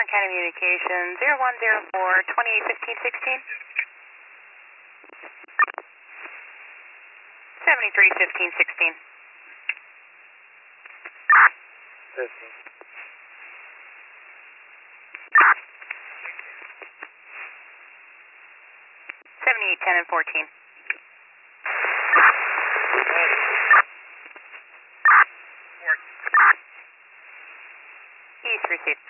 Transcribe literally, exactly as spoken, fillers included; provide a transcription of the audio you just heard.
County Communications, zero one zero four, twenty-eight fifteen sixteen. seventy-three fifteen sixteen. fifteen. seventy-eight ten and fourteen. East received.